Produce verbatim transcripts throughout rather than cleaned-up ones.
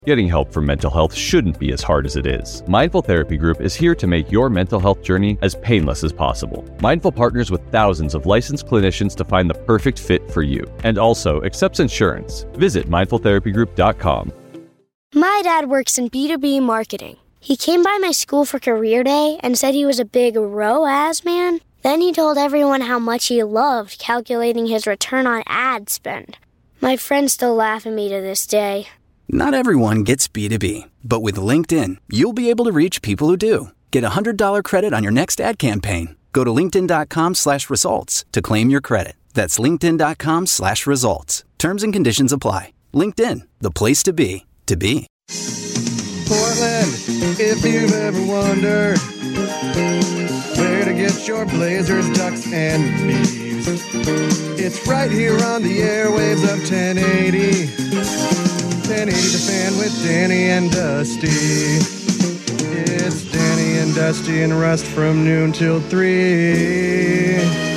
Getting help for mental health shouldn't be as hard as it is. Mindful Therapy Group is here to make your mental health journey as painless as possible. Mindful partners with thousands of licensed clinicians to find the perfect fit for you, and also accepts insurance. Visit mindful therapy group dot com. My dad works in B two B marketing. He came by my school for career day and said he was a big R O A S man. Then he told everyone how much he loved calculating his return on ad spend. My friends still laugh at me to this day. Not everyone gets B two B, but with LinkedIn, you'll be able to reach people who do. Get a one hundred dollars credit on your next ad campaign. Go to linkedin.com slash results to claim your credit. That's linkedin.com slash results. Terms and conditions apply. LinkedIn, the place to be, to be. Portland, if you've ever wondered where to get your Blazers, Ducks, and Beavs, it's right here on the airwaves of ten eighty. ten eighty The Fan with Danny and Dusty. It's Danny and Dusty and Rust from noon till three.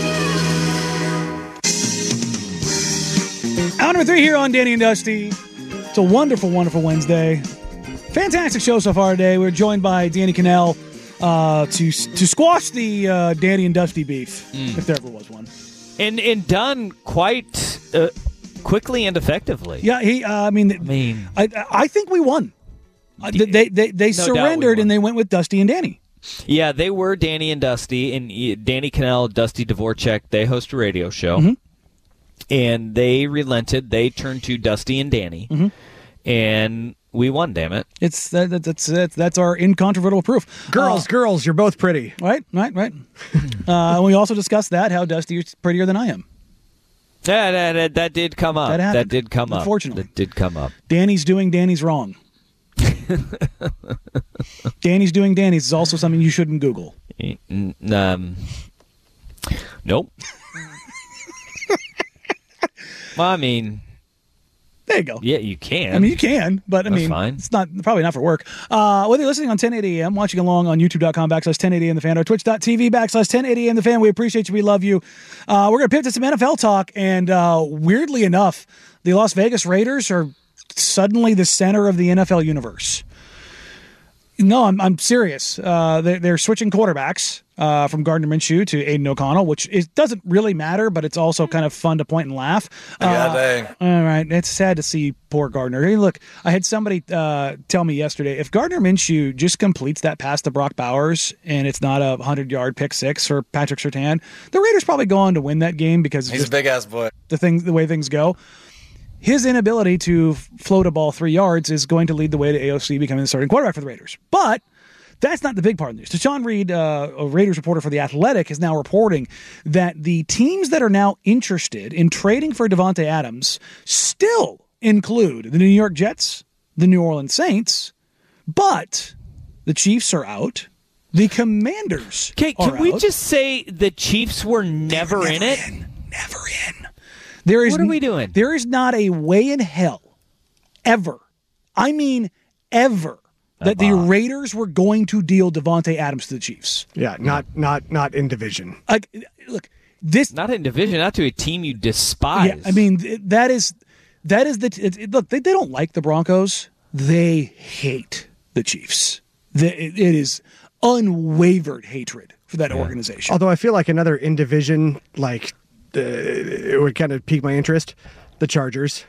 Hour number three here on Danny and Dusty. It's a wonderful, wonderful Wednesday. Fantastic show so far today. We're joined by Danny Cannell uh, to to squash the uh, Danny and Dusty beef, mm. if there ever was one. And and done quite uh, quickly and effectively. Yeah, he. Uh, I mean, I mean, I, I think we won. Uh, they they they no surrendered and they went with Dusty and Danny. Yeah, they were Danny and Dusty, and Danny Cannell, Dusty Dvorak. They host a radio show, mm-hmm. and they relented. They turned to Dusty and Danny, mm-hmm. and we won. Damn it! It's that, that, that's that's that's our incontrovertible proof. Girls, uh, girls, you're both pretty. Right, right, right. uh, and we also discussed that how Dusty is prettier than I am. Yeah, that, that, that did come up. That, happened. that did come up. Unfortunately, that did come up. Danny's doing Danny's wrong. Danny's doing Danny's is also something you shouldn't Google. Um, nope. Well, I mean, there you go. Yeah, you can. I mean, you can, but I That's mean, fine. It's not probably not for work. Uh, whether you're listening on ten eighty A M, watching along on youtube.com backslash 1080 and the fan, or twitch.tv backslash 1080 and the fan, we appreciate you. We love you. Uh, we're going to pivot to some N F L talk, and uh, weirdly enough, the Las Vegas Raiders are suddenly the center of the N F L universe. No, I'm I'm serious. Uh, they're, they're switching quarterbacks uh, from Gardner Minshew to Aiden O'Connell, which is, doesn't really matter, but it's also kind of fun to point and laugh. Uh, yeah, dang. All right, it's sad to see poor Gardner. Hey, look, I had somebody uh, tell me yesterday, if Gardner Minshew just completes that pass to Brock Bowers and it's not a hundred-yard pick six for Patrick Surtain, the Raiders probably go on to win that game because he's a big-ass boy. The thing, the way things go. His inability to float a ball three yards is going to lead the way to A O C becoming the starting quarterback for the Raiders. But that's not the big part of the news. Deshaun Reed, uh, a Raiders reporter for The Athletic, is now reporting that the teams that are now interested in trading for Davante Adams still include the New York Jets, the New Orleans Saints, but the Chiefs are out. The Commanders okay, are can we out. just say the Chiefs were never, never in it? In, never in. There is, what are we doing? There is not a way in hell, ever, I mean ever, that the Raiders were going to deal Davante Adams to the Chiefs. Yeah, not not not in division. Like, look, this not in division, not to a team you despise. Yeah, I mean that is that is the it, it, look. They, they don't like the Broncos. They hate the Chiefs. They, it, it is unwavered hatred for that yeah. organization. Although I feel like another in division like. Uh, it would kind of pique my interest. The Chargers.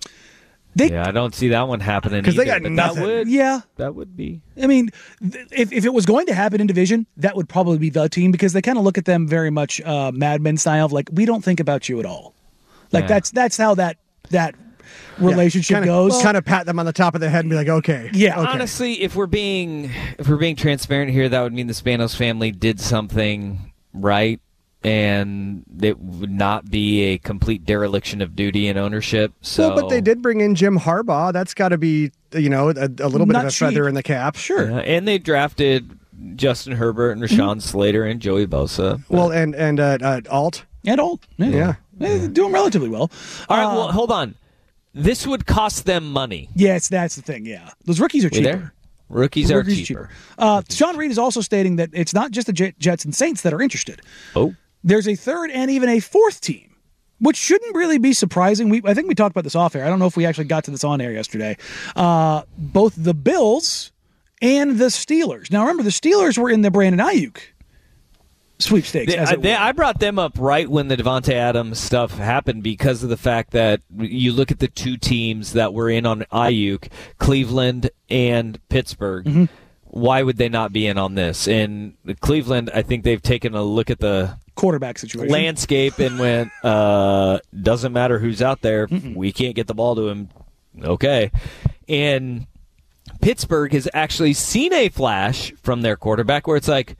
They, yeah, I don't see that one happening because they got but nothing. That would, yeah, that would be. I mean, if if it was going to happen in division, that would probably be the team because they kind of look at them very much uh, Mad Men style of like we don't think about you at all. Like yeah. that's that's how that that relationship yeah, kinda, goes. Well, kind of pat them on the top of the head and be like, okay, yeah. Okay. Honestly, if we're being if we're being transparent here, that would mean the Spanos family did something right. And it would not be a complete dereliction of duty and ownership. So, well, but they did bring in Jim Harbaugh. That's got to be, you know, a, a little bit not of a cheap. feather in the cap. Sure. Yeah, and they drafted Justin Herbert and Rashawn mm-hmm. Slater and Joey Bosa. But. Well, and and uh, uh, Alt and Alt, yeah, yeah. yeah. doing relatively well. All right, uh, well, hold on. This would cost them money. Yes, that's the thing. Yeah, those rookies are we cheaper. There? Rookies, Rookies are cheaper. cheaper. Uh, Sean Reed is also stating that it's not just the Jets and Saints that are interested. Oh. There's a third and even a fourth team which shouldn't really be surprising. We I think we talked about this off air. I don't know if we actually got to this on air yesterday. Uh, both the Bills and the Steelers. Now, remember, the Steelers were in the Brandon Ayuk sweepstakes. They, as it they, were. I brought them up right when the Devontae Adams stuff happened because of the fact that you look at the two teams that were in on Ayuk, Cleveland and Pittsburgh. Mm-hmm. Why would they not be in on this? And Cleveland, I think they've taken a look at the quarterback situation, landscape, and went, uh, doesn't matter who's out there. Mm-mm. We can't get the ball to him. Okay. And Pittsburgh has actually seen a flash from their quarterback where it's like,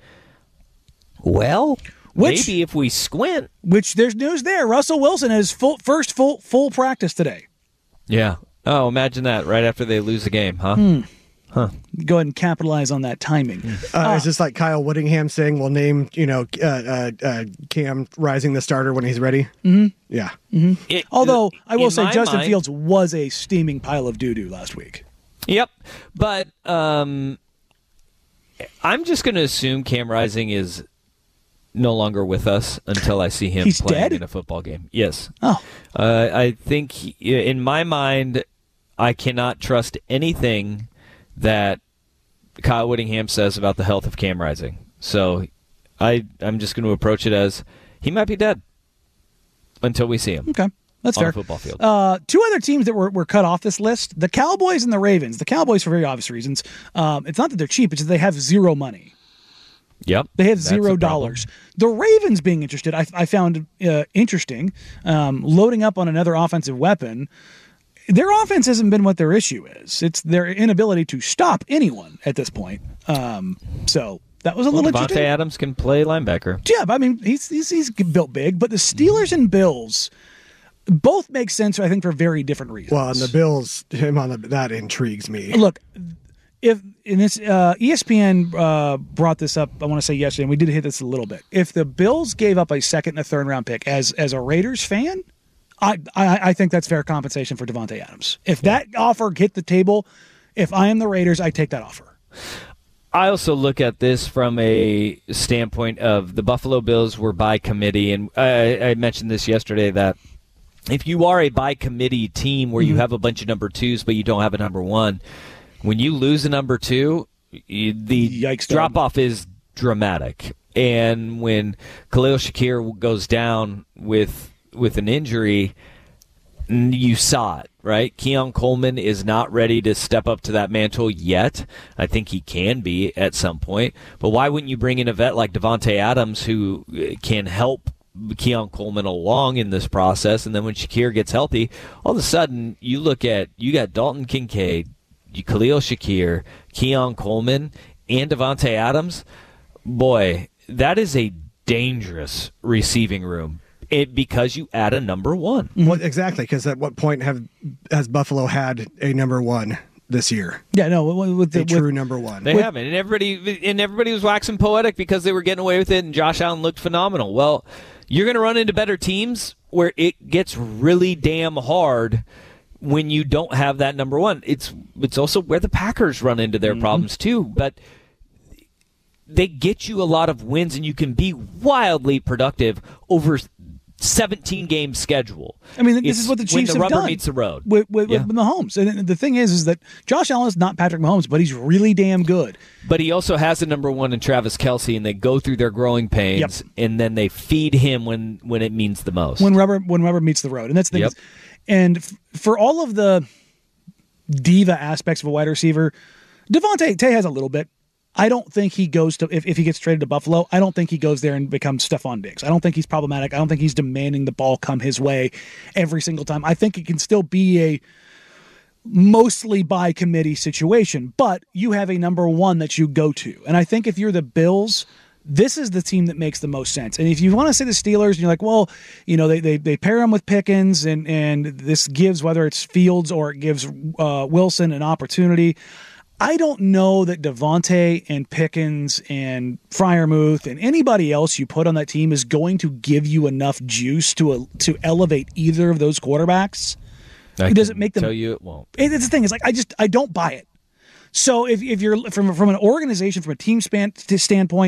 well, which, maybe if we squint. Which there's news there. Russell Wilson has full first full full practice today. Yeah. Oh, imagine that right after they lose the game, huh? Hmm. Huh. Go ahead and capitalize on that timing. Uh, uh, it's just like Kyle Whittingham saying, "We'll name you know uh, uh, uh, Cam Rising the starter when he's ready." Mm-hmm. Yeah. Mm-hmm. It, Although I will say Justin mind, Fields was a steaming pile of doo doo last week. Yep, but um, I'm just going to assume Cam Rising is no longer with us until I see him He's playing dead? in a football game. Yes. Oh. Uh, I think, he, in my mind, I cannot trust anything that Kyle Whittingham says about the health of Cam Rising. So I, I'm just going to approach it as he might be dead until we see him. Okay. That's on fair. A football field. Uh, two other teams that were, were cut off this list, the Cowboys and the Ravens. The Cowboys, for very obvious reasons, um, it's not that they're cheap, it's that they have zero money. Yep. They have zero dollars. The Ravens being interested, I, I found uh, interesting, um, loading up on another offensive weapon. Their offense hasn't been what their issue is. It's their inability to stop anyone at this point. Um, so that was a well, little Devontae interesting. Adams can play linebacker. Yeah, but I mean, he's, he's he's built big. But the Steelers and Bills both make sense, I think, for very different reasons. Well, and the Bills, him on the that intrigues me. Look, if in this uh, E S P N uh, brought this up, I want to say yesterday, and we did hit this a little bit. If the Bills gave up a second and a third round pick, as as a Raiders fan, I I, I think that's fair compensation for Devontae Adams. If that offer hit the table, if I am the Raiders, I take that offer. I also look at this from a standpoint of the Buffalo Bills were by committee, and I, I mentioned this yesterday that if you are a by committee team where you have a bunch of number twos but you don't have a number one, when you lose a number two, you, the Yikes, drop off is dramatic. And when Khalil Shakir goes down with with an injury, you saw it, right? Keon Coleman is not ready to step up to that mantle yet. I think he can be at some point. But why wouldn't you bring in a vet like Devontae Adams who can help Keon Coleman along in this process? And then when Shakir gets healthy, all of a sudden you look at, you got Dalton Kincaid, Khalil Shakir, Keon Coleman, and Devontae Adams. Boy, that is a dangerous receiving room. It, because you add a number one. Well, exactly, because at what point have has Buffalo had a number one this year? Yeah, no, with the a true with, number one. They with, haven't, and everybody and everybody was waxing poetic because they were getting away with it, and Josh Allen looked phenomenal. Well, you're going to run into better teams where it gets really damn hard when you don't have that number one. It's it's also where the Packers run into their mm-hmm. problems too, but they get you a lot of wins, and you can be wildly productive over seventeen game schedule. I mean, this it's is what the Chiefs when the have rubber done meets the road with, with, yeah. with Mahomes. And the thing is, is that Josh Allen is not Patrick Mahomes, but he's really damn good. But he also has a number one in Travis Kelce, and they go through their growing pains, yep. and then they feed him when, when it means the most. When rubber when rubber meets the road, and that's the thing. Yep. Is, and f- for all of the diva aspects of a wide receiver, Devontae Tay has a little bit. I don't think he goes to, if, if he gets traded to Buffalo, I don't think he goes there and becomes Stephon Diggs. I don't think he's problematic. I don't think he's demanding the ball come his way every single time. I think it can still be a mostly by committee situation, but you have a number one that you go to. And I think if you're the Bills, this is the team that makes the most sense. And if you want to say the Steelers, and you're like, well, you know, they they, they pair him with Pickens, and, and this gives, whether it's Fields or it gives uh, Wilson an opportunity. I don't know that Devontae and Pickens and Freiermuth and anybody else you put on that team is going to give you enough juice to a, to elevate either of those quarterbacks. I Does it make them? Tell you it won't. It, it's the thing. It's like I just I don't buy it. So if if you're from from an organization, from a team span standpoint,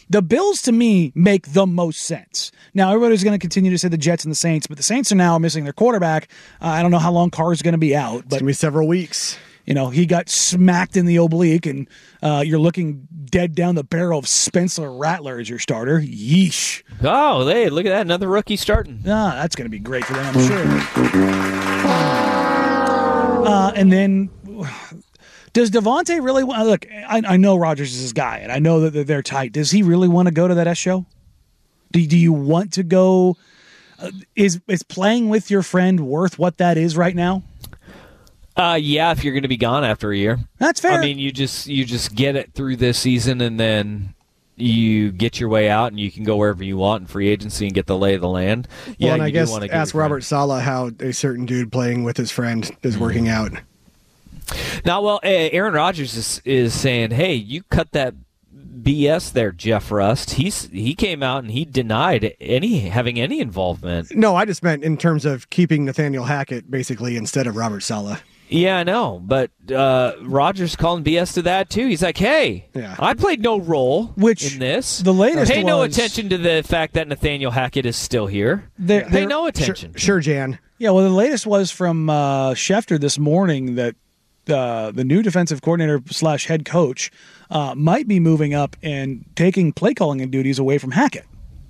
The Bills, to me, make the most sense. Now, everybody's going to continue to say the Jets and the Saints, but the Saints are now missing their quarterback. Uh, I don't know how long Carr's going to be out. But It's going to be several weeks. You know, he got smacked in the oblique, and uh, you're looking dead down the barrel of Spencer Rattler as your starter. Yeesh. Oh, hey, look at that. Another rookie starting. Ah, that's going to be great for them, I'm sure. Uh, and then, does Devontae really want... Look, I, I know Rodgers is his guy, and I know that they're tight. Does he really want to go to that S show? Do, do you want to go... Uh, is is playing with your friend worth what that is right now? Uh, yeah, if you're going to be gone after a year. That's fair. I mean, you just you just get it through this season, and then you get your way out, and you can go wherever you want in free agency and get the lay of the land. Yeah, well, and I you do guess wanna get ask your friend. Robert Saleh how a certain dude playing with his friend is Mm-hmm. working out. Now, well, Aaron Rodgers is, is saying, hey, you cut that B S there, Jeff Rust. He's He came out and he denied any having any involvement. No, I just meant in terms of keeping Nathaniel Hackett basically instead of Robert Saleh. Yeah, I know, but uh, Rodgers calling B S to that too. He's like, "Hey, Yeah. I played no role Which in this. the latest Pay no was- attention to the fact that Nathaniel Hackett is still here. They're- Pay they're- no Sure, attention." sure, Jan. Yeah, well, the latest was from uh, Schefter this morning that uh, the new defensive coordinator slash head coach uh, might be moving up and taking play calling and duties away from Hackett.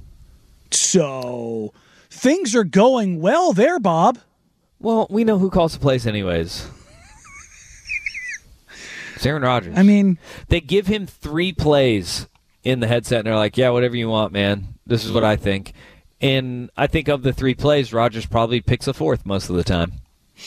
So things are going well there, Bob. Well, we know who calls the plays anyways. It's Aaron Rodgers. I mean, they give him three plays in the headset, and they're like, "Yeah, whatever you want, man. This is what I think." And I think of the three plays, Rodgers probably picks a fourth most of the time.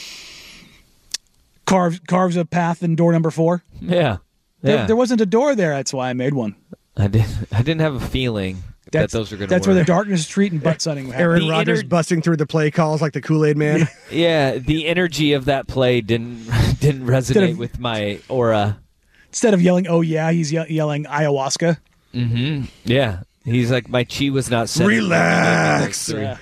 carves carves a path in door number four. Yeah, There, yeah. there wasn't a door there. That's why I made one. I did. I didn't have a feeling That's, that those are going to. That's work. where the darkness retreat and butt sunning happen. Aaron The Rodgers inner- busting through the play calls like the Kool-Aid Man. Yeah, the energy of that play didn't didn't resonate of- with my aura. Instead of yelling, "Oh yeah," he's ye- yelling ayahuasca. Mm-hmm. Yeah, he's like, my chi was not set. Relax. Yeah.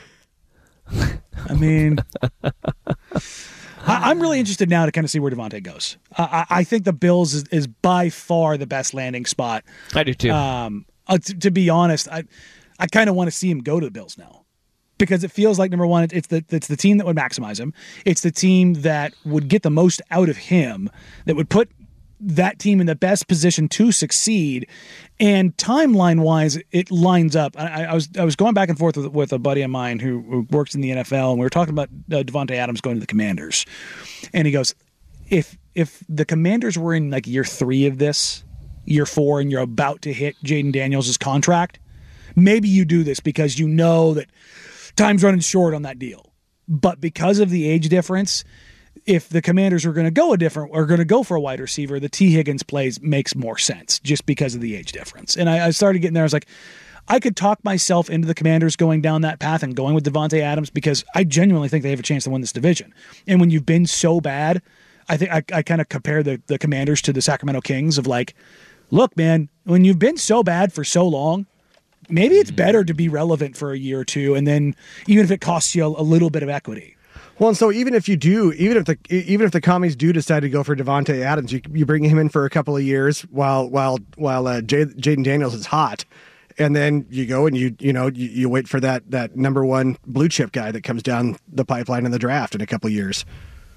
I mean, I, I'm really interested now to kind of see where Devontae goes. I, I I think the Bills is, is by far the best landing spot. I do too. Um, uh, t- to be honest, I I kind of want to see him go to the Bills now because it feels like number one, it, it's the it's the team that would maximize him. It's the team that would get the most out of him. That would put that team in the best position to succeed. And timeline wise, it lines up. I, I was I was going back and forth with, with a buddy of mine who, who works in the N F L, and we were talking about uh, Devontae Adams going to the Commanders, and he goes, if if the Commanders were in like year three of this, year four, and you're about to hit Jaden Daniels' contract, maybe you do this because you know that time's running short on that deal. But because of the age difference, if the Commanders are going to go a different, or going to go for a wide receiver, the T. Higgins plays makes more sense just because of the age difference. And I, I started getting there. I was like, I could talk myself into the Commanders going down that path and going with Devontae Adams because I genuinely think they have a chance to win this division. And when you've been so bad, I think I, I kind of compare the, the Commanders to the Sacramento Kings of like, look, man, when you've been so bad for so long, maybe it's better to be relevant for a year or two. And then even if it costs you a, a little bit of equity. Well, and so even if you do, even if the even if the commies do decide to go for Devontae Adams, you you bring him in for a couple of years while while while uh, J- Jaden Daniels is hot, and then you go and you you know you, you wait for that that number one blue chip guy that comes down the pipeline in the draft in a couple of years.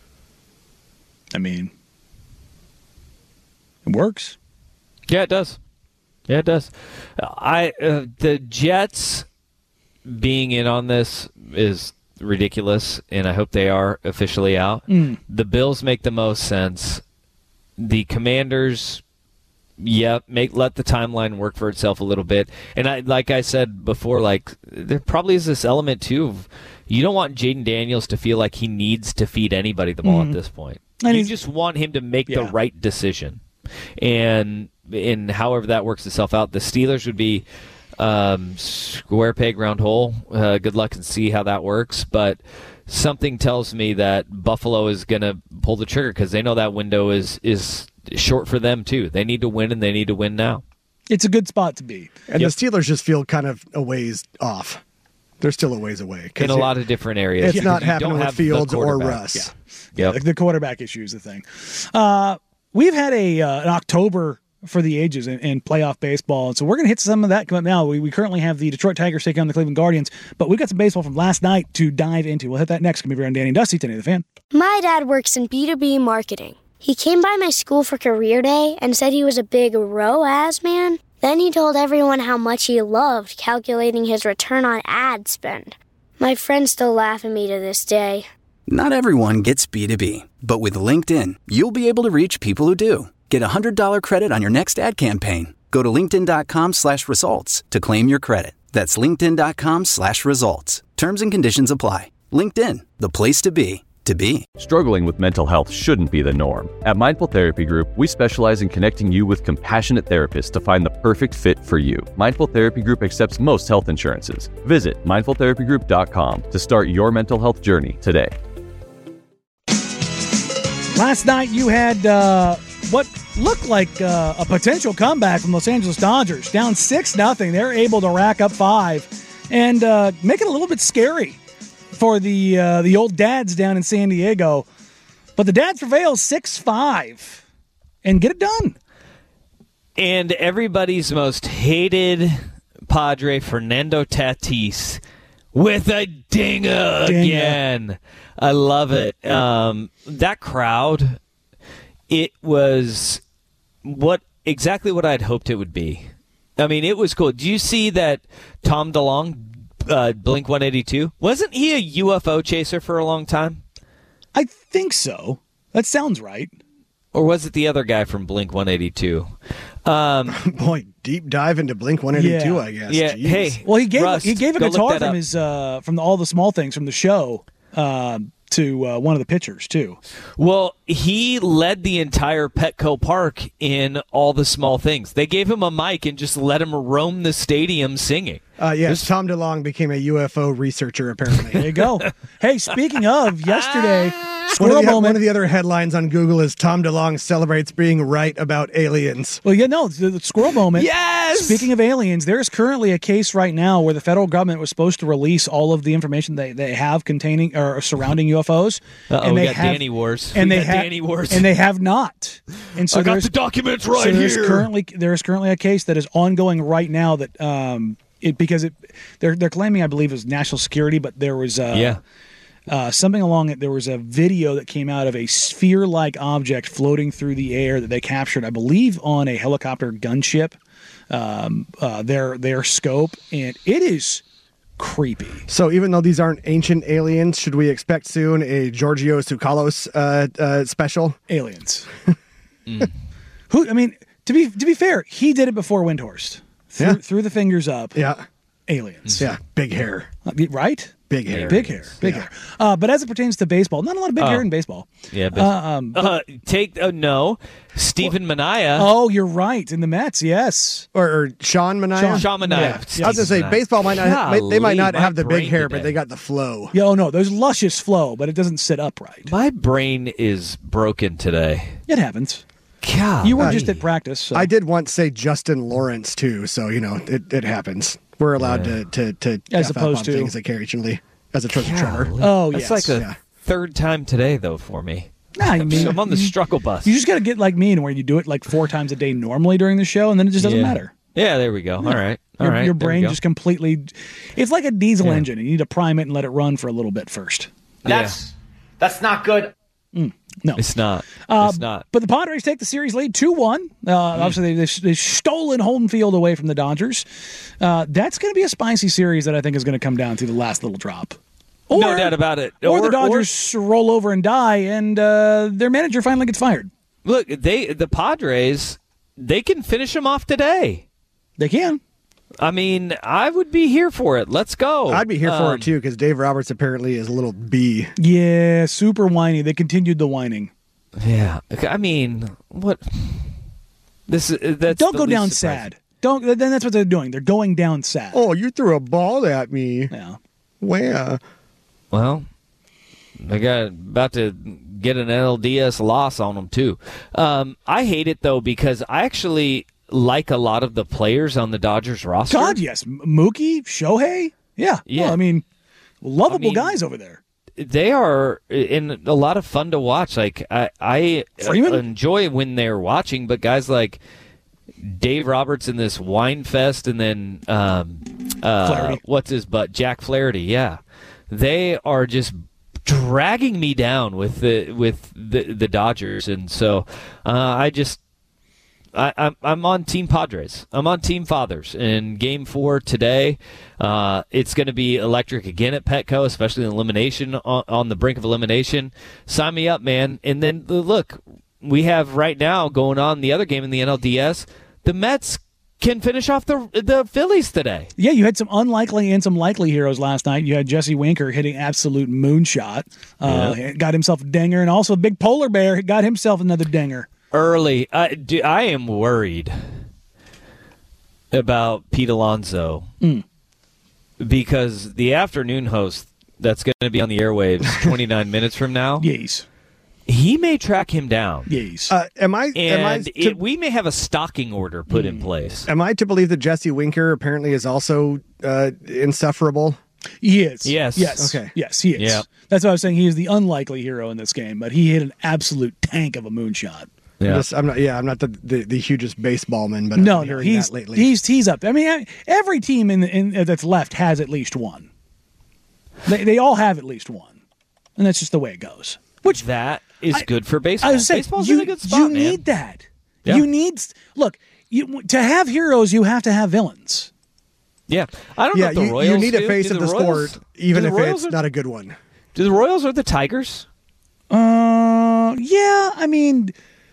I mean, it works. Yeah, it does. Yeah, it does. I uh, the Jets being in on this is ridiculous, and I hope they are officially out. Mm. The Bills make the most sense. The Commanders, yeah, make let the timeline work for itself a little bit. And I, like I said before, like there probably is this element too of you don't want Jaden Daniels to feel like he needs to feed anybody the ball Mhm. at this point. And you he's- just want him to make Yeah. the right decision. And in however that works itself out, the Steelers would be um, square peg round hole. Uh, good luck and see how that works. But something tells me that Buffalo is going to pull the trigger because they know that window is is short for them too. They need to win, and they need to win now. It's a good spot to be. And Yep. the Steelers just feel kind of a ways off. They're still a ways away. 'cause In a you- lot of different areas. It's because not you happening don't with have the Fields or quarterback. Russ. Yep. The, the quarterback issue is the thing. Uh, we've had a uh, an October for the ages in, in playoff baseball. And so we're going to hit some of that coming up now. We, we currently have the Detroit Tigers taking on the Cleveland Guardians, but we've got some baseball from last night to dive into. We'll hit that next. Come over on Danny and Dusty, ten eighty The Fan. My dad works in B two B marketing. He came by my school for career day and said he was a big R O A S man. Then he told everyone how much he loved calculating his return on ad spend. My friends still laugh at me to this day. Not everyone gets B two B, but with LinkedIn, you'll be able to reach people who do. Get a one hundred dollars credit on your next ad campaign. Go to linkedin.com slash results to claim your credit. That's linkedin.com slash results. Terms and conditions apply. LinkedIn, the place to be, to be. Struggling with mental health shouldn't be the norm. At Mindful Therapy Group, we specialize in connecting you with compassionate therapists to find the perfect fit for you. Mindful Therapy Group accepts most health insurances. Visit mindful therapy group dot com to start your mental health journey today. Last night you had uh, what looked like uh, a potential comeback from Los Angeles Dodgers. Down six nothing. They're able to rack up five and uh, make it a little bit scary for the uh, the old dads down in San Diego. But the dads prevail six five and get it done. And everybody's most hated Padre, Fernando Tatis, with a dinger, Dinger. again. I love it. Um, that crowd, it was what exactly what I'd hoped it would be. I mean, it was cool. Do you see that Tom DeLonge, uh, Blink one eighty-two, wasn't he a U F O chaser for a long time? I think so. That sounds right. Or was it the other guy from Blink one eighty-two? Um, Boy, deep dive into Blink one eighty-two, Yeah. I guess. yeah, Jeez. hey. Well, he gave Rust, he gave a go look guitar that from up. his uh, from the, all the small things from the show uh, to uh, one of the pitchers too. Well, he led the entire Petco Park in all the small things. They gave him a mic and just let him roam the stadium singing. Uh, yes, Tom DeLonge became a U F O researcher, apparently. There you go. Hey, speaking of yesterday, One squirrel of, the, moment. one of the other headlines on Google is Tom DeLonge celebrates being right about aliens. Well, yeah, no, the, the squirrel moment. Yes! Speaking of aliens, there's currently a case right now where the federal government was supposed to release all of the information they, they have containing or surrounding U F Os. Uh-oh, and we they got have, Danny Wars. And We they got have Danny Wars. and they have not. And so I got there's the documents right so there's here. currently there is currently a case that is ongoing right now that um it because it they're they're claiming I believe it was national security, but there was uh, yeah. uh, something along it. There was a video that came out of a sphere-like object floating through the air that they captured, I believe, on a helicopter gunship. Um, uh, their their scope, and it is creepy. So even though these aren't ancient aliens, should we expect soon a Giorgio Tsoukalos uh, uh, special? Aliens. Who? I mean, to be to be fair, he did it before Windhorst. Threw, Yeah. threw the fingers up. Yeah, Aliens. yeah, big hair, Uh, Right? big hair, Big hair. Big Yeah. hair. Uh, but as it pertains to baseball, not a lot of big Oh. hair in baseball. Yeah, but, Uh, um, uh, take uh, no, Stephen Mania. oh, you're right. In the Mets, yes. Or, or Sean Mania. Sean Mania. Yeah. I was gonna say baseball might not. Have, they might not Golly, have the my big brain hair, today. but they got the flow. Yeah, oh no, there's luscious flow, but it doesn't sit upright. My brain is broken today. It happens. God, You were just at practice. So. I did once say Justin Lawrence too, so you know it, it happens. We're allowed to to to As F up opposed on to- things occasionally as a treasure trapper. Oh, That's yes. like a Yeah. third time today, though, for me. Nah, I mean, I'm on the you, struggle bus. you just got to get like me, and where you do it like four times a day normally during the show, and then it just doesn't yeah. matter. Yeah, there we go. All right. All Your, right. your there we brain go. just completely. It's like a diesel Yeah. engine. You need to prime it and let it run for a little bit first. That's that's not good. No, It's not. Uh, it's not. But the Padres take the series lead two one. Uh, Obviously, they, they, they've stolen home field away from the Dodgers. Uh, that's going to be a spicy series that I think is going to come down to the last little drop. Or, No doubt about it. Or, Or- the Dodgers roll over and die, and uh, their manager finally gets fired. Look, they the Padres, they can finish them off today. They can. I mean, I would be here for it. Let's go. I'd be here for Um, it too because Dave Roberts apparently is a little bee. Yeah, super whiny. They continued the whining. Yeah. I mean, what? This is that's Don't the go least down surprising. sad. Don't. Then that's what they're doing. They're going down sad. Oh, you threw a ball at me. Yeah. Where? Well, they got about to get an L D S loss on them too. Um, I hate it though because I actually like a lot of the players on the Dodgers roster. God, yes. M- Mookie, Shohei. Yeah. Yeah. Well, I mean, lovable I mean, guys over there. They are in a lot of fun to watch. Like I, I Freeman? enjoy when they're watching, but guys like Dave Roberts in this wine fest, and then um, uh, what's his butt? Jack Flaherty. Yeah, they are just dragging me down with the with the the Dodgers, and so uh, I just I, I'm I'm on Team Padres. I'm on Team Fathers. In Game Four today, uh, it's going to be electric again at Petco, especially in elimination on, on the brink of elimination. Sign me up, man! And then look. We have right now going on the other game in the N L D S. The Mets can finish off the the Phillies today. Yeah, you had some unlikely and some likely heroes last night. You had Jesse Winker hitting absolute moonshot. Uh, yeah. Got himself a dinger, and also a big polar bear got himself another dinger. Early. I, do, I am worried about Pete Alonso mm. because the afternoon host that's going to be on the airwaves twenty-nine minutes from now. Yes. He may track him down. Yes. Uh, am I? And am I to, it, we may have a stalking order put mm. in place. Am I to believe that Jesse Winker apparently is also uh, insufferable? He is. Yes. Yes. Okay. Yes, he is. Yeah. That's what I was saying. He is the unlikely hero in this game, but he hit an absolute tank of a moonshot. Yeah. I'm, just, I'm not. Yeah, I'm not the, the, the hugest baseballman, but no, I'm no, hearing he's that lately. he's he's up there. I mean, every team in, in that's left has at least one. They they all have at least one, and that's just the way it goes. Which that is I, good for baseball. I was saying, Baseball's you, in a good spot, you man. need that. Yeah. You need look you, to have heroes. You have to have villains. Yeah, I don't yeah, know. If the you, Royals you need do. a face do of the, the Royals, sport, even if Royals it's are, not a good one. Do the Royals or the Tigers? Uh, yeah. I mean.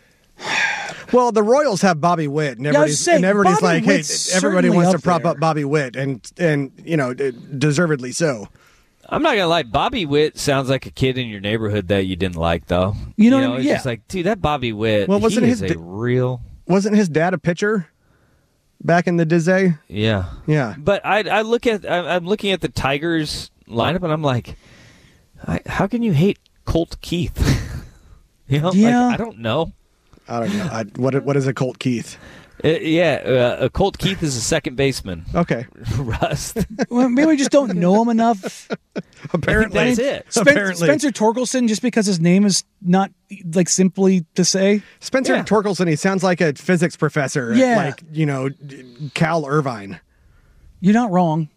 Well, the Royals have Bobby Witt, and everybody's, saying, and everybody's Bobby like, Witt's "Hey, everybody wants to prop there. up Bobby Witt," and and you know, deservedly so. I'm not gonna lie, Bobby Witt sounds like a kid in your neighborhood that you didn't like, though. You know, you know what I mean? it's Yeah. just like, dude, that Bobby Witt. Well, wasn't he his is a da- real? Wasn't his dad a pitcher back in the Dizay? Yeah, yeah. But I, I look at, I, I'm looking at the Tigers lineup, and I'm like, I, how can you hate Colt Keith? you know, Yeah. like, I don't know. I don't know. I, what what is a Colt Keith? Uh, yeah, uh, Colt Keith is a second baseman. Okay, Rust. Well, maybe we just don't know him enough. Apparently, that's it. Spen- Apparently. Spencer Torkelson, just because his name is not like simply to say. Spencer Yeah. Torkelson. He sounds like a physics professor. at, Yeah. like you know, Cal Irvine. You're not wrong.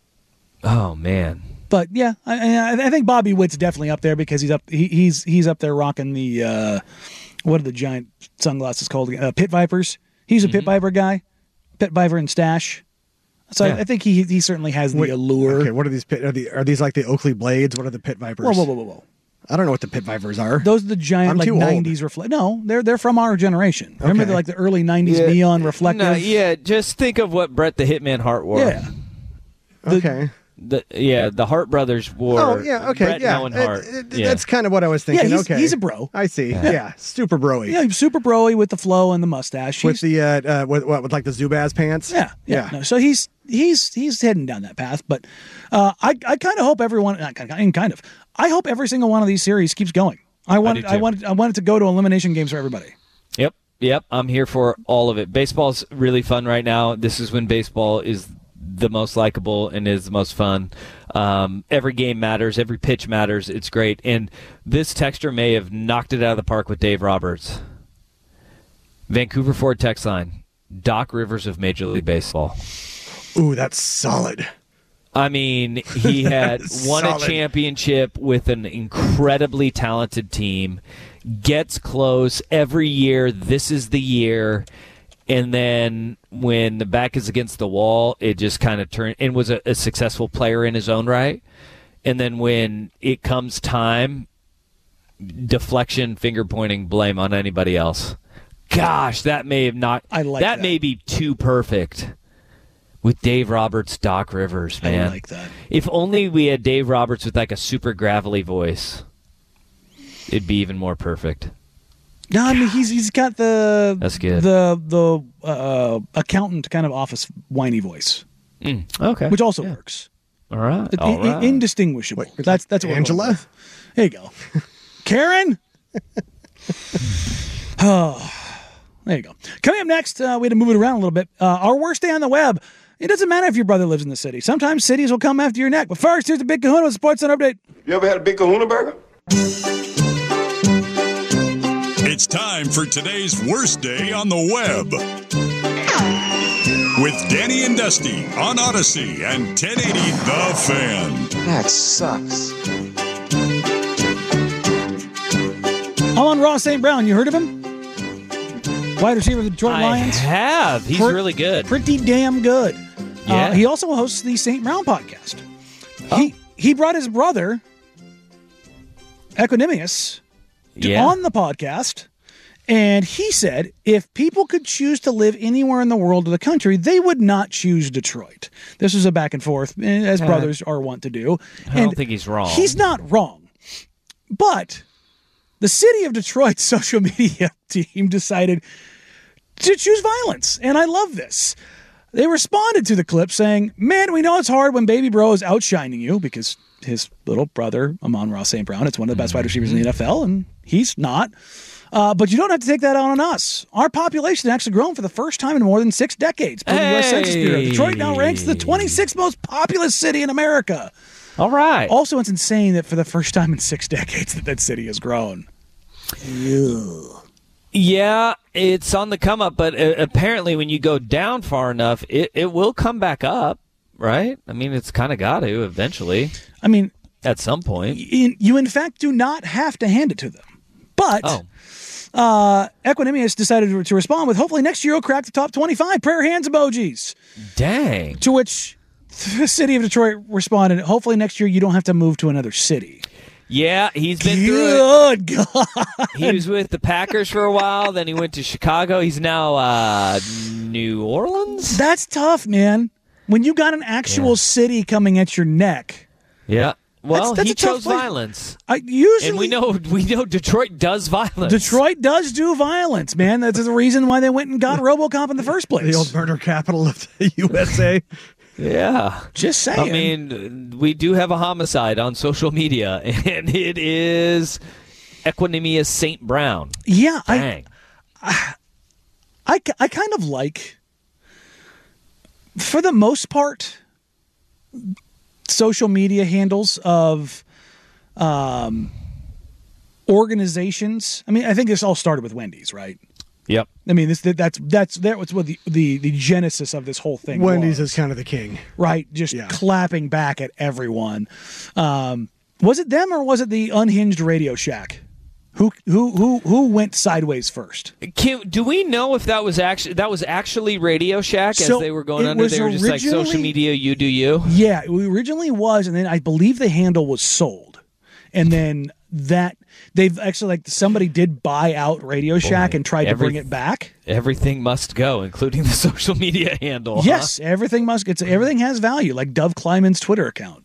Oh man. But yeah, I, I, I think Bobby Witt's definitely up there because he's up. He, he's he's up there rocking the uh, what are the giant sunglasses called? Uh, Pit Vipers. He's a Mm-hmm. Pit Viper guy. Pit Viper and Stash. So Yeah. I, I think he he certainly has the Wait, allure. Okay, what are these pit? Are, the, are these like the Oakley Blades? What are the Pit Vipers? Whoa, whoa, whoa, whoa, whoa! I don't know what the Pit Vipers are. Those are the giant I'm like too old. nineties reflect. No, they're they're from our generation. Remember Okay. the, like the early nineties neon reflective. No, yeah, just think of what Brett the Hitman Hart wore. Yeah. The- okay. The, yeah, the Hart brothers wore. Oh yeah. Okay. Brett yeah. Owen Hart. It- it- yeah. That's kind of what I was thinking. Yeah, he's- okay. he's a bro. I see. Yeah. Super broy. Yeah, super broy with the flow and the mustache. With He's- the uh, uh with, what with like the Zubaz pants. Yeah, yeah. Yeah. No, so he's he's he's heading down that path, but uh, I I kind of hope everyone, not kind of, kind of, I hope every single one of these series keeps going. I want do I, too. want I want it to go to elimination games for everybody. Yep, yep. I'm here for all of it. Baseball's really fun right now. This is when baseball is the most likable and is the most fun. Um, every game matters. Every pitch matters. It's great. And this texter may have knocked it out of the park with Dave Roberts. Vancouver Ford text line. Doc Rivers of Major League Baseball. Ooh, that's solid. I mean, he had won Solid. a championship with an incredibly talented team, gets close every year. This is the year. And then when the back is against the wall, it just kind of turned and was a, a successful player in his own right. And then when it comes time, deflection, finger pointing, blame on anybody else. Gosh, that may have not. I like that. that. May be too perfect. With Dave Roberts, Doc Rivers, man. I like that. If only we had Dave Roberts with like a super gravelly voice, it'd be even more perfect. No, I mean he's he's got the That's good. the the uh, accountant kind of office whiny voice, Mm, okay. which also works. All right. It- All i- right. indistinguishable. Wait, that's that's what we're Angela? going with. There you go, Karen. Oh, there you go. Coming up next, uh, we had to move it around a little bit. Uh, our worst day on the web. It doesn't matter if your brother lives in the city. Sometimes cities will come after your neck. But first, here's the Big Kahuna with Sports Center Update. You ever had a Big Kahuna burger? It's time for today's worst day on the web. with Danny and Dusty on Odyssey and ten eighty The Fan. That sucks. Amon-Ra Saint Brown, you heard of him? Wide receiver of the Detroit I Lions. have. He's Pre- really good. Pretty damn good. Yeah. Uh, he also hosts the Saint Brown podcast. Oh. He he brought his brother, Equanimous, to- Yeah. on the podcast, and he said if people could choose to live anywhere in the world or the country, they would not choose Detroit. This was a back and forth, eh, as Uh, brothers are wont to do. I don't think he's wrong. He's not wrong. But the city of Detroit's social media team decided to choose violence, and I love this. They responded to the clip saying, man, we know it's hard when baby bro is outshining you, because his little brother, Amon-Ra Saint Brown, it's one of the best wide receivers in the N F L, and he's not. Uh, but you don't have to take that out on us. Our population has actually grown for the first time in more than six decades. Per the U S Census Bureau, Detroit now ranks the twenty-sixth most populous city in America. All right. Also, it's insane that for the first time in six decades that that city has grown. Ew. Yeah, it's on the come up, but uh, apparently when you go down far enough, it, it will come back up, right? I mean, it's kind of got to eventually. I mean, at some point. You, you, in fact, do not have to hand it to them. But oh. uh, Equanimous decided to, to respond with, hopefully next year he'll crack the top twenty-five prayer hands emojis. Dang. To which the city of Detroit responded, hopefully next year you don't have to move to another city. Yeah, he's been through it. Good God. He was with the Packers for a while, then he went to Chicago. He's now uh, New Orleans? That's tough, man. When you got an actual yeah. city coming at your neck. Yeah. Well, that's, that's he chose place. violence. I, usually, and we know we know Detroit does violence. Detroit does do violence, man. That's the reason why they went and got RoboCop in the first place. The old murder capital of the U S A. Yeah. Just saying. I mean, we do have a homicide on social media, and it is Equanimous Saint Brown. Yeah. Dang. I, I, I kind of like, for the most part, social media handles of um, organizations. I mean, I think this all started with Wendy's, right? Yep. I mean, this that's that's that was what the, the the genesis of this whole thing. Wendy's was, is kind of the king, right? Just yeah. clapping back at everyone. Um, was it them or was it the Unhinged Radio Shack? Who who who who went sideways first? Can, do we know if that was actually that was actually Radio Shack so as they were going under? They were just like social media, you do you. Yeah, it originally was, and then I believe the handle was sold, and then that. They've actually, like, somebody did buy out Radio Shack Boy, and tried every, to bring it back. Everything must go, including the social media handle. Yes, huh? everything must. It's everything has value, like Dove Kleiman's Twitter account.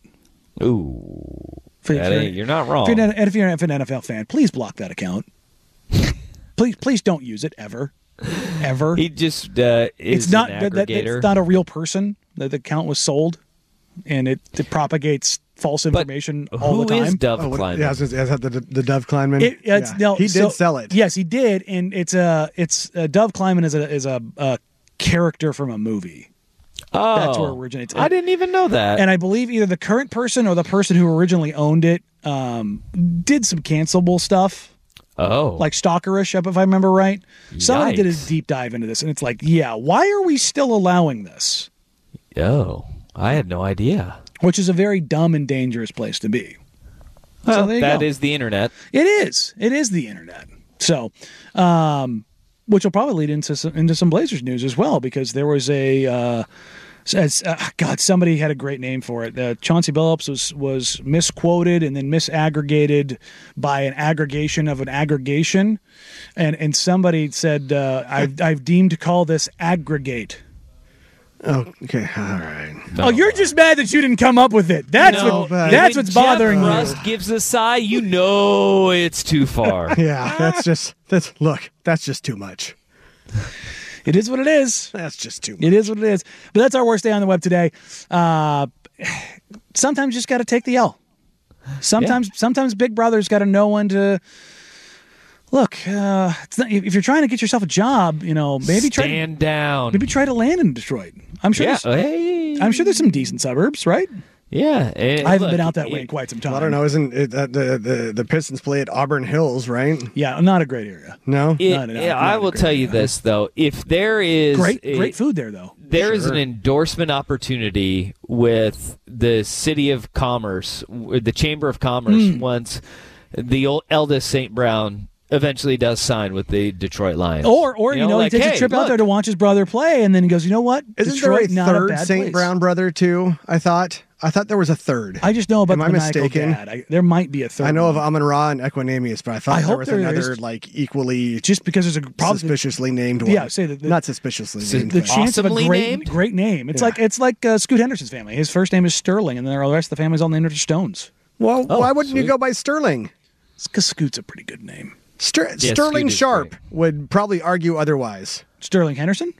Ooh, for, that for, ain't, you're not wrong. If you're, if you're an N F L fan, please block that account. please, please don't use it ever, ever. He just uh, is it's not an that, that, aggregator. it's not a real person. That the account was sold, and it, it propagates false information but all who the time. Is Dove oh, Kleiman? Yeah, I was gonna say, is that the, the Dove Kleiman? It, it's, yeah. no, he so, did sell it. Yes, he did, and it's a it's a Dove Kleiman is a is a, a character from a movie. Oh, that's where it originates. I didn't even know that. And I believe either the current person or the person who originally owned it um, did some cancelable stuff. Oh, like stalkerish, if I remember right. Yikes. Somebody did a deep dive into this, and it's like, yeah, why are we still allowing this? Oh, I had no idea. Which is a very dumb and dangerous place to be. Well, so that go. is the internet. It is. It is the internet. So, um, which will probably lead into some, into some Blazers news as well, because there was a uh, as, uh, God, somebody had a great name for it. Uh, Chauncey Billups was was misquoted and then misaggregated by an aggregation of an aggregation, and and somebody said, uh, "I've I've deemed to call this aggregate." Oh, okay, all right. No. Oh, you're just mad that you didn't come up with it. That's no, what. That's what's bothering Jeff you. Rust gives a sigh. You know it's too far. Yeah, that's just that's look. That's just too much. It is what it is. That's just too much. It is what it is. But that's our worst day on the web today. Uh, sometimes you just got to take the L. Sometimes, yeah. sometimes Big Brother's got to know when to. Look, uh, it's not, if you're trying to get yourself a job, you know, maybe try stand down. Maybe try to land in Detroit. I'm sure. Yeah. There's, hey. I'm sure there's some decent suburbs, right? Yeah, and I haven't look, been out that it, way in quite some time. Well, I don't know. Isn't it, uh, the the the Pistons play at Auburn Hills, right? Yeah, not a great area. No, It, Not- not- yeah, not I a will great tell you area. this though: if there is Great, a- great food there though. There is Sure. an endorsement opportunity with the City of Commerce, w- the Chamber of Commerce, Hmm. once the old eldest Saint Brown eventually does sign with the Detroit Lions. Or, or you know, like, he takes hey, a trip out look, there to watch his brother play, and then he goes, you know what? Isn't Detroit, there a not third bad Saint place. Brown brother too? I thought. I thought there was a third. I just know about Am the I maniacal mistaken? dad. I, there might be a third. I know of one. Amon Ra and Equanimous, but I thought I there hope was there another is. like equally just because there's a probably suspiciously named one. Yeah, say that the- not suspiciously So named. the but- chance of a Awesomely great named? great name. It's Yeah. like it's like uh, Scoot Henderson's family. His first name is Sterling, and then the rest of the family's all named after Stones. well, Oh, why wouldn't you sweet. go by Sterling? It's because Scoot's a pretty good name. Ster- Yeah, Sterling Scoot is Sharp great. would probably argue otherwise. Sterling Henderson.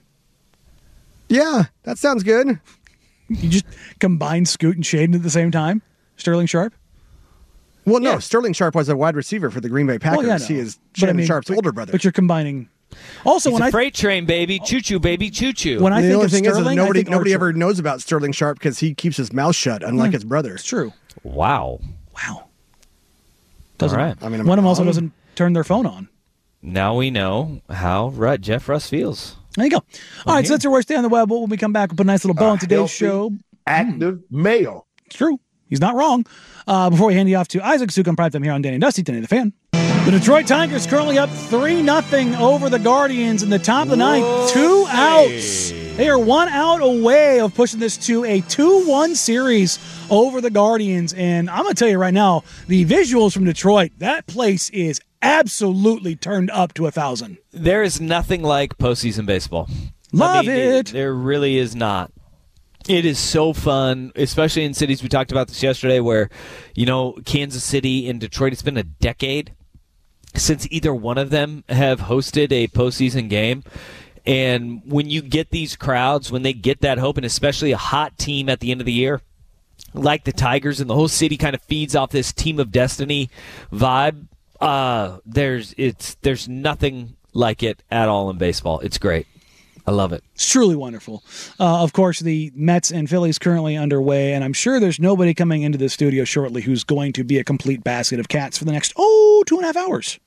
Yeah, that sounds good. You just combine Scoot and Shaden at the same time. Sterling Sharp. Well, no, Yeah. Sterling Sharp was a wide receiver for the Green Bay Packers. Well, yeah, no. He is But I Shannon mean, Sharp's but- older brother. But you're combining. Also, He's when a I freight train, baby. Choo choo, baby. Choo choo. when I And the think only of thing is, Sterling, is nobody I think nobody Archer. ever knows about Sterling Sharp because he keeps his mouth shut, unlike his brother. It's true. Wow. Wow. All Doesn't, right. I mean, am one of I them also wrong? doesn't turn their phone on. Now we know how Ru- Jeff Russ feels. There you go. All right, so here. that's our worst day on the web. When we come back, we'll put a nice little bow on today's healthy, show. Active male. It's true. He's not wrong. Uh, before we hand you off to Isaac Suk on Primetime here on Danny and Dusty, Danny the Fan. The Detroit Tigers currently up three nothing over the Guardians in the top of the ninth. Two outs. They are one out away of pushing this to a two one series over the Guardians. And I'm going to tell you right now, the visuals from Detroit, that place is absolutely turned up to a thousand. There is nothing like postseason baseball. Love I mean, it. There really is not. It is so fun, especially in cities. We talked about this yesterday where, you know, Kansas City and Detroit, it's been a decade since either one of them have hosted a postseason game. And when you get these crowds, when they get that hope, and especially a hot team at the end of the year, like the Tigers, and the whole city kind of feeds off this team of destiny vibe, uh, there's it's there's nothing like it at all in baseball. It's great. I love it. It's truly wonderful. Uh, of course, the Mets and Phillies currently underway, and I'm sure there's nobody coming into the studio shortly who's going to be a complete basket of cats for the next, oh, two and a half hours.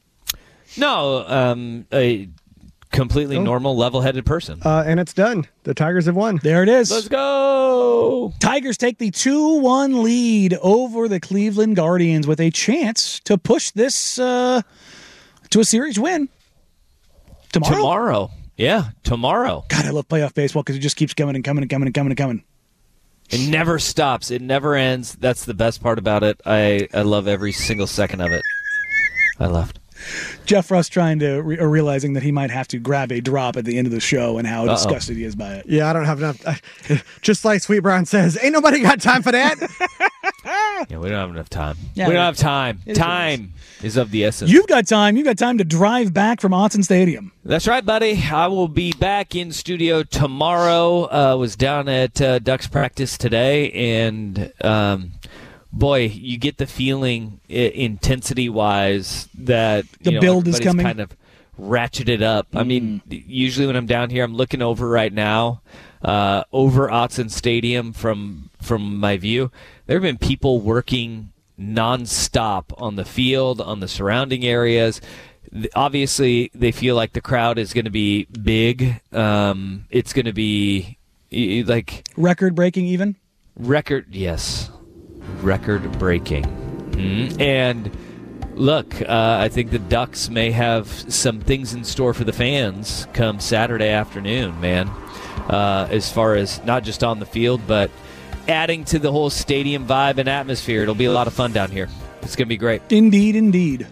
No, um, a completely Oh. normal, level-headed person. Uh, and it's done. The Tigers have won. There it is. Let's go. Tigers take the two one lead over the Cleveland Guardians with a chance to push this uh, to a series win tomorrow. Tomorrow. Yeah, tomorrow. God, I love playoff baseball because it just keeps coming and coming and coming and coming and coming. It never stops. It never ends. That's the best part about it. I, I love every single second of it. I left. Jeff Russ trying to re- or realizing that he might have to grab a drop at the end of the show and how Uh-oh. disgusted he is by it. Yeah, I don't have enough. Uh, just like Sweet Brown says, ain't nobody got time for that. Yeah, we don't have enough time. Yeah, we don't it- have time. it is what it Time is of the essence. You've got time. You've got time to drive back from Autzen Stadium. That's right, buddy. I will be back in studio tomorrow. Uh, was down at uh, Ducks practice today, and um, boy, you get the feeling, I- intensity-wise, that you The know, build is everybody's coming. kind of ratcheted up. I mean, usually when I'm down here, I'm looking over right now, uh, over Autzen Stadium from from my view. There have been people working nonstop on the field, on the surrounding areas. Th- Obviously, they feel like the crowd is going to be big. Um, it's going to be y- y- like Record breaking even. record, yes, record breaking. Mhm. And look, uh, I think the Ducks may have some things in store for the fans come Saturday afternoon, man. Uh, as far as not just on the field, but adding to the whole stadium vibe and atmosphere. It'll be a lot of fun down here. It's going to be great. Indeed, indeed.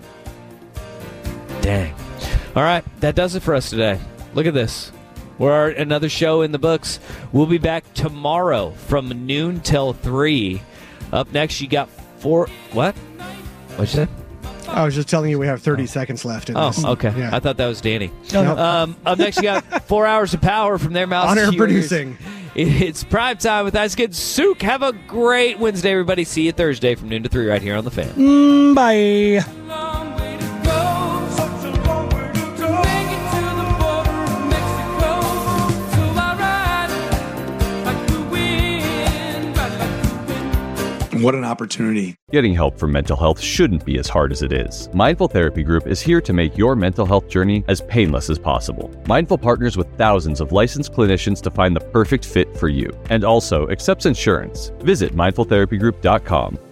Dang. All right, that does it for us today. Look at this. We're another show in the books. We'll be back tomorrow from noon till three. Up next, you got four. What? What'd you say? I was just telling you we have thirty seconds left in Oh, this. okay. Yeah. I thought that was Danny. No, no. Um, up next, you got four hours of power from their mouths. On-air to yours. producing. It's prime time with Ice Kid Souk. Have a great Wednesday, everybody. See you Thursday from noon to three right here on The Fan. Mm, bye. Long way to go, such a long way to go. Make it to the border of Mexico. So I ride like the wind, ride like the wind. And what an opportunity. Getting help for mental health shouldn't be as hard as it is. Mindful Therapy Group is here to make your mental health journey as painless as possible. Mindful partners with thousands of licensed clinicians to find the perfect fit for you, and also accepts insurance. Visit mindful therapy group dot com.